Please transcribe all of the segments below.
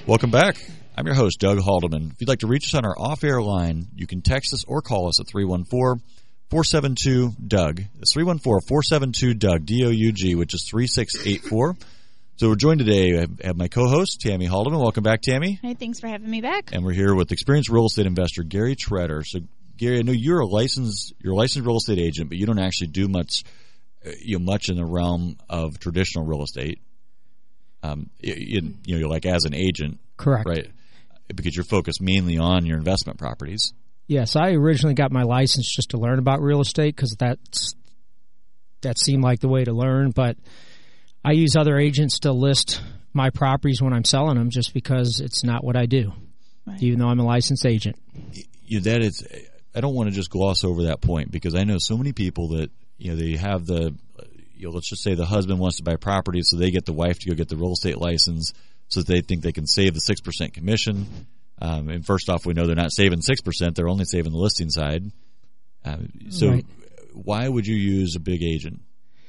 Welcome back. I'm your host, Doug Haldeman. If you'd like to reach us on our off-air line, you can text us or call us at 314-472-DOUG. It's 314-472-DOUG, D-O-U-G, which is 3684. So we're joined today. I have my co-host, Tammy Haldeman. Welcome back, Tammy. Hey, thanks for having me back. And we're here with experienced real estate investor Gary Tretter. So, Gary, I know you're a licensed real estate agent, but you don't actually do much in the realm of traditional real estate. You're like as an agent. Correct. Right. Because you're focused mainly on your investment properties. Yes, I originally got my license just to learn about real estate because that seemed like the way to learn. But I use other agents to list my properties when I'm selling them just because it's not what I do, right. Even though I'm a licensed agent. I don't want to just gloss over that point because I know so many people that they have let's just say the husband wants to buy property, so they get the wife to go get the real estate license so that they think they can save the 6% commission. And first off, we know they're not saving 6%; they're only saving the listing side. So, right. Why would you use a big agent?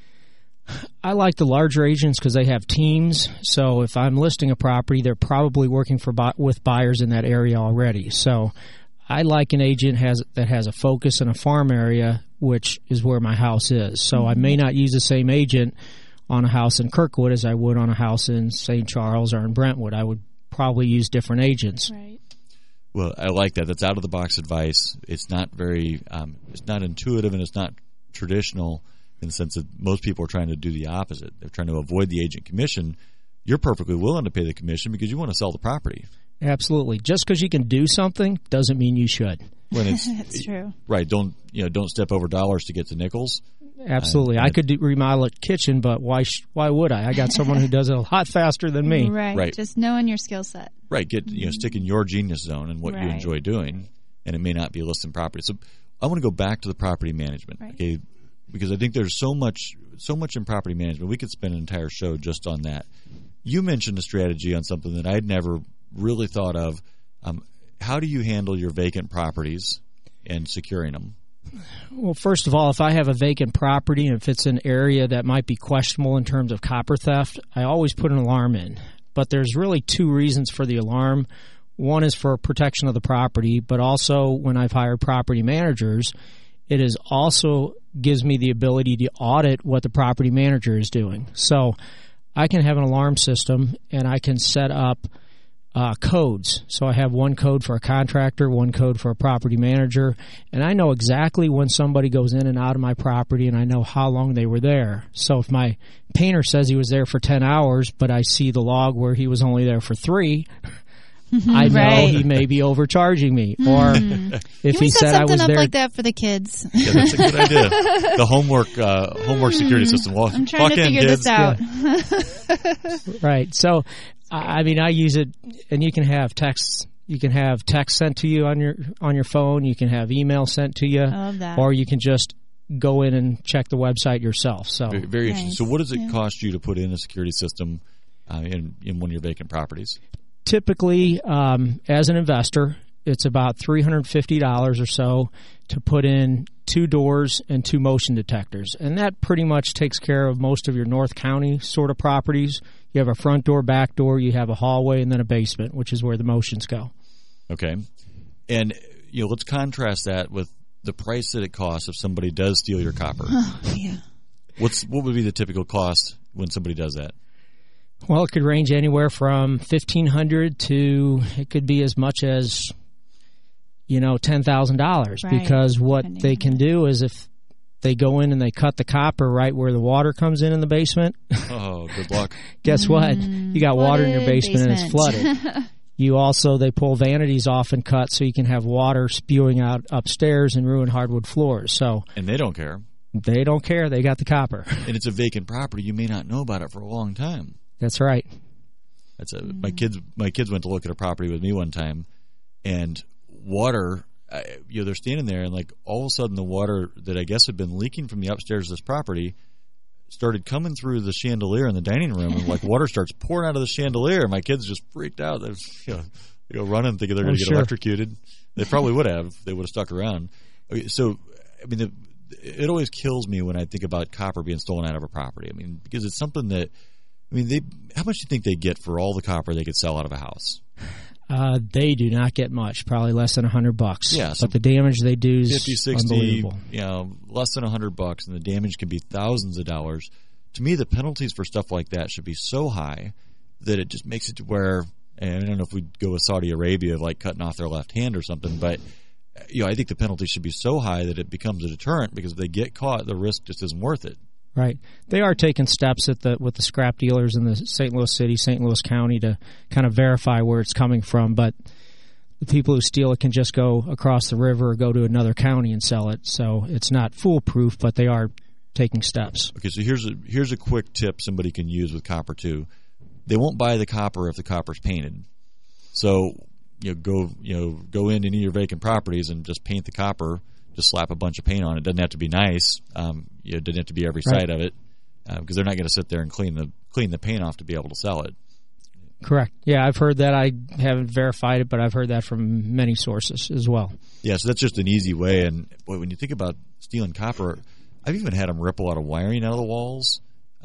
I like the larger agents because they have teams. So if I'm listing a property, they're probably working with buyers in that area already. So I like an agent that has a focus in a farm area, which is where my house is. So I may not use the same agent on a house in Kirkwood as I would on a house in St. Charles or in Brentwood. I would probably use different agents. Right. Well, I like that. That's out-of-the-box advice. It's not very it's not intuitive and it's not traditional in the sense that most people are trying to do the opposite. They're trying to avoid the agent commission. You're perfectly willing to pay the commission because you want to sell the property. Absolutely. Just because you can do something doesn't mean you should. That's true. Right. Don't step over dollars to get to nickels. Absolutely. I could remodel a kitchen, but why would I? I got someone who does it a lot faster than me. Right. Just knowing your skill set. Right. Stick in your genius zone and what you enjoy doing, and it may not be a listing property. So I want to go back to the property management, okay? Because I think there's so much in property management. We could spend an entire show just on that. You mentioned a strategy on something that I'd never really thought of. How do you handle your vacant properties and securing them? Well, first of all, if I have a vacant property and if it's an area that might be questionable in terms of copper theft, I always put an alarm in. But there's really two reasons for the alarm. One is for protection of the property, but also when I've hired property managers, it is also gives me the ability to audit what the property manager is doing. So I can have an alarm system and I can set up codes. So I have one code for a contractor, one code for a property manager, and I know exactly when somebody goes in and out of my property, and I know how long they were there. So if my painter says he was there for 10 hours, but I see the log where he was only there for 3, I know he may be overcharging me. Or if he said I was there, like that for the kids. Yeah, that's a good idea. The homework security system. Well, I'm trying to figure this out. Yeah. Right. So, I use it, and you can have texts. You can have text sent to you on your phone. You can have email sent to you, I love that. Or you can just go in and check the website yourself. So very, very interesting. So, what does it cost you to put in a security system in one of your vacant properties? Typically, as an investor, it's about $350 or so to put in 2 doors and 2 motion detectors. And that pretty much takes care of most of your North County sort of properties. You have a front door, back door, you have a hallway, and then a basement, which is where the motions go. Okay. And let's contrast that with the price that it costs if somebody does steal your copper. Oh, yeah. What would be the typical cost when somebody does that? Well, it could range anywhere from $1,500 to it could be as much as $10,000. Right. Because what they can do is if they go in and they cut the copper right where the water comes in the basement. Oh, good luck. Guess what? You got water in your basement and it's flooded. They pull vanities off and cut so you can have water spewing out upstairs and ruin hardwood floors. And they don't care. They don't care. They got the copper. And it's a vacant property. You may not know about it for a long time. That's right. My kids went to look at a property with me one time, and water. They're standing there, and all of a sudden, the water that I guess had been leaking from the upstairs of this property started coming through the chandelier in the dining room, and water starts pouring out of the chandelier. And my kids just freaked out. They go running, thinking they're going to get electrocuted. They probably would have. They would have stuck around. Okay, so, it always kills me when I think about copper being stolen out of a property. Because it's something that. How much do you think they get for all the copper they could sell out of a house? They do not get much, probably less than $100. Yeah, so but the damage they do is 50, 60, unbelievable. Less than $100, and the damage can be thousands of dollars. To me, the penalties for stuff like that should be so high that it just makes it to where, and I don't know if we'd go with Saudi Arabia of like cutting off their left hand or something, but I think the penalty should be so high that it becomes a deterrent, because if they get caught, the risk just isn't worth it. Right. They are taking steps with the scrap dealers in the St. Louis City, St. Louis County to kind of verify where it's coming from, but the people who steal it can just go across the river or go to another county and sell it. So it's not foolproof, but they are taking steps. Okay, so here's a quick tip somebody can use with copper too. They won't buy the copper if the copper's painted. So go in any of your vacant properties and just paint the copper. Just slap a bunch of paint on it. It doesn't have to be nice. It doesn't have to be every side of it, because they're not going to sit there and clean the paint off to be able to sell it. Correct. Yeah, I've heard that. I haven't verified it, but I've heard that from many sources as well. Yeah, so that's just an easy way. And boy, when you think about stealing copper, I've even had them rip a lot of wiring out of the walls.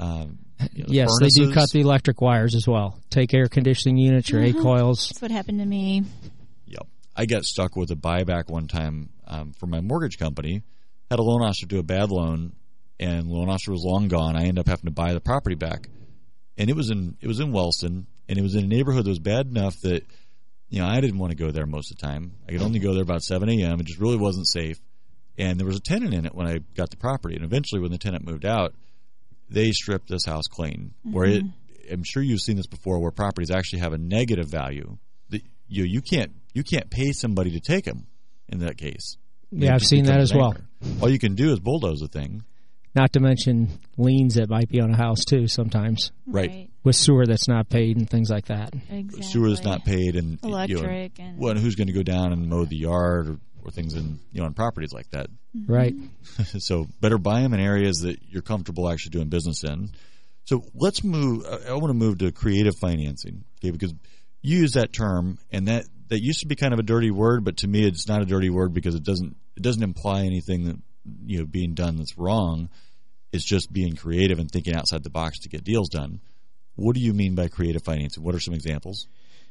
Yes, furnaces. They do cut the electric wires as well. Take air conditioning units, your A coils. That's what happened to me. Yep. I got stuck with a buyback one time for my mortgage company. Had a loan officer do a bad loan, and the loan officer was long gone. I ended up having to buy the property back. And it was in Wellston, and it was in a neighborhood that was bad enough that I didn't want to go there most of the time. I could only go there about 7 a.m. It just really wasn't safe. And there was a tenant in it when I got the property. And eventually when the tenant moved out, they stripped this house clean. Mm-hmm. Where I'm sure you've seen this before, where properties actually have a negative value. You can't pay somebody to take them in that case. Yeah, I've seen that as well. All you can do is bulldoze the thing. Not to mention liens that might be on a house too sometimes. Right. With sewer that's not paid and things like that. Exactly. Sewer that's not paid, and electric, and who's going to go down and mow the yard or things in on properties like that. Mm-hmm. Right. So better buy them in areas that you're comfortable actually doing business in. So let's move. I want to move to creative financing, okay? Because you use that term, and that used to be kind of a dirty word, but to me it's not a dirty word because it doesn't imply anything that being done that's wrong. It's just being creative and thinking outside the box to get deals done. What do you mean by creative financing? What are some examples?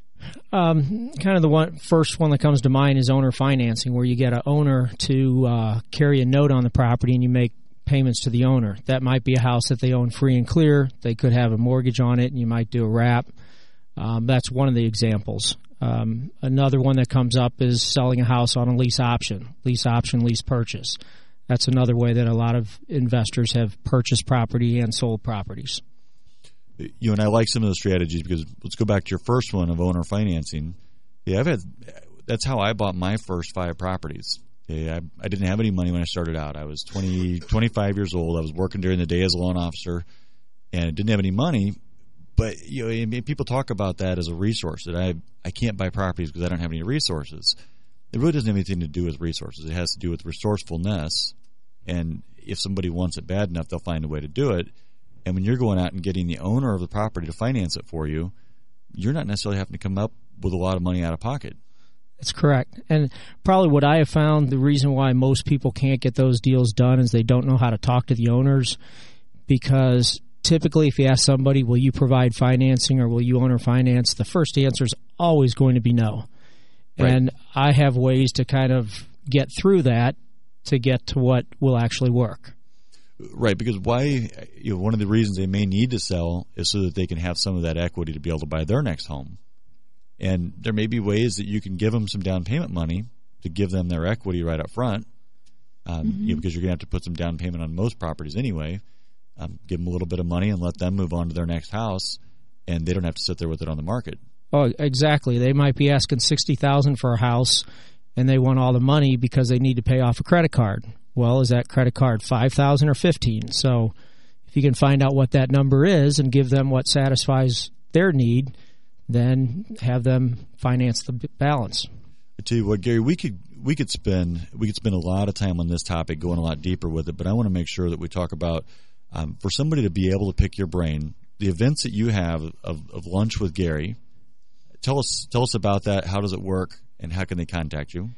Kind of the first one that comes to mind is owner financing, where you get an owner to carry a note on the property and you make payments to the owner. That might be a house that they own free and clear. They could have a mortgage on it, and you might do a wrap. That's one of the examples. Another one that comes up is selling a house on a lease option, lease purchase. That's another way that a lot of investors have purchased property and sold properties. And I like some of the strategies, because let's go back to your first one of owner financing. Yeah, that's how I bought my first 5 properties. Okay, I didn't have any money when I started out. I was 25 years old. I was working during the day as a loan officer, and I didn't have any money. But people talk about that as a resource, that I can't buy properties because I don't have any resources. It really doesn't have anything to do with resources. It has to do with resourcefulness. And if somebody wants it bad enough, they'll find a way to do it. And when you're going out and getting the owner of the property to finance it for you, you're not necessarily having to come up with a lot of money out of pocket. That's correct. And probably what I have found, the reason why most people can't get those deals done is they don't know how to talk to the owners, because typically if you ask somebody, will you provide financing or will you owner finance, the first answer is always going to be no. Right. And I have ways to kind of get through that to get to what will actually work. Right, because one of the reasons they may need to sell is so that they can have some of that equity to be able to buy their next home. And there may be ways that you can give them some down payment money to give them their equity right up front, because you're going to have to put some down payment on most properties anyway. Give them a little bit of money and let them move on to their next house, and they don't have to sit there with it on the market. Oh, exactly. They might be asking $60,000 for a house, and they want all the money because they need to pay off a credit card. Well, is that credit card $5,000 or $15,000? So if you can find out what that number is and give them what satisfies their need, then have them finance the balance. I tell you what, Gary, we could spend a lot of time on this topic, going a lot deeper with it, but I want to make sure that we talk about for somebody to be able to pick your brain, the events that you have of lunch with Gary. Tell us about that. How does it work, and how can they contact you?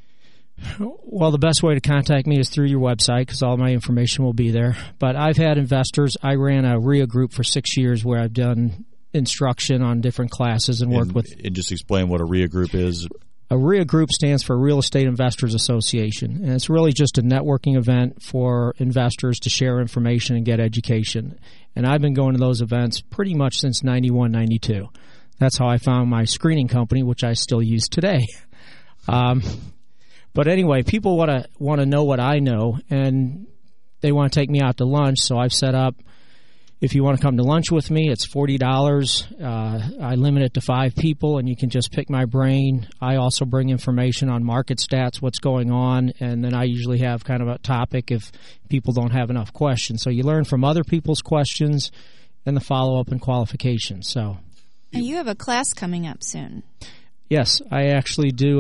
Well, the best way to contact me is through your website, because all my information will be there. But I've had investors. I ran a RIA group for 6 years where I've done instruction on different classes and worked with. And just explain what a RIA group is. A RIA group stands for Real Estate Investors Association, and it's really just a networking event for investors to share information and get education. And I've been going to those events pretty much since 91, 92. That's how I found my screening company, which I still use today. But anyway, people want to know what I know, and they want to take me out to lunch, so I've set up, if you want to come to lunch with me, it's $40. I limit it to 5 people, and you can just pick my brain. I also bring information on market stats, what's going on, and then I usually have kind of a topic if people don't have enough questions. So you learn from other people's questions and the follow-up and qualifications. So, and you have a class coming up soon. Yes, I actually do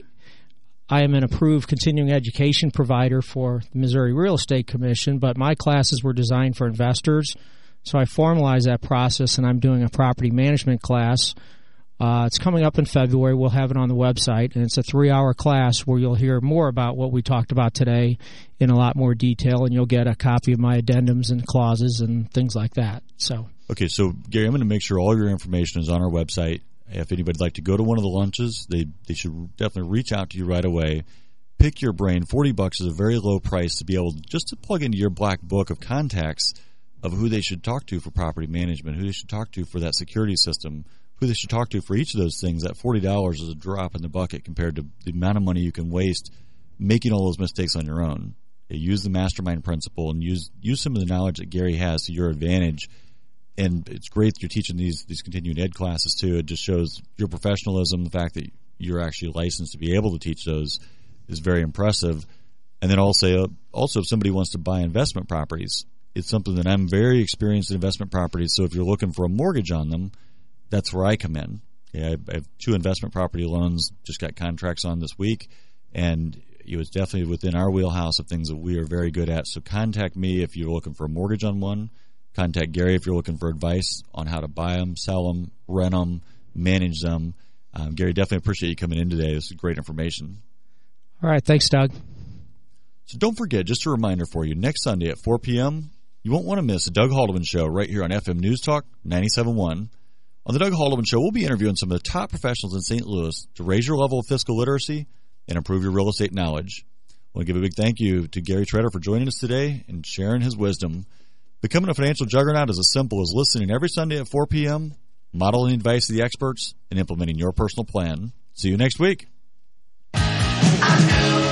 I am an approved continuing education provider for the Missouri Real Estate Commission, but my classes were designed for investors. So I formalized that process, and I'm doing a property management class. It's coming up in February. We'll have it on the website, and it's a 3-hour class where you'll hear more about what we talked about today in a lot more detail, and you'll get a copy of my addendums and clauses and things like that. So, okay, so Gary, I'm going to make sure all your information is on our website. If anybody'd like to go to one of the lunches, they should definitely reach out to you right away. Pick your brain. $40 is a very low price to be able just to plug into your black book of contacts of who they should talk to for property management, who they should talk to for that security system, who they should talk to for each of those things. That $40 is a drop in the bucket compared to the amount of money you can waste making all those mistakes on your own. Use the mastermind principle and use some of the knowledge that Gary has to your advantage. And it's great that you're teaching these continuing ed classes too. It just shows your professionalism. The fact that you're actually licensed to be able to teach those is very impressive. And then also if somebody wants to buy investment properties, it's something that I'm very experienced in investment properties. So if you're looking for a mortgage on them, that's where I come in. I have 2 investment property loans, just got contracts on this week, and it was definitely within our wheelhouse of things that we are very good at. So contact me if you're looking for a mortgage on one. Contact Gary if you're looking for advice on how to buy them, sell them, rent them, manage them. Gary, definitely appreciate you coming in today. This is great information. all right, thanks, Doug. So don't forget, just a reminder for you, next Sunday at 4 p.m., you won't want to miss the Doug Haldeman Show right here on FM News Talk 97.1. On the Doug Haldeman Show, we'll be interviewing some of the top professionals in St. Louis to raise your level of fiscal literacy and improve your real estate knowledge. I want to give a big thank you to Gary Tretter for joining us today and sharing his wisdom. Becoming a financial juggernaut is as simple as listening every Sunday at 4 p.m., modeling the advice of the experts, and implementing your personal plan. See you next week.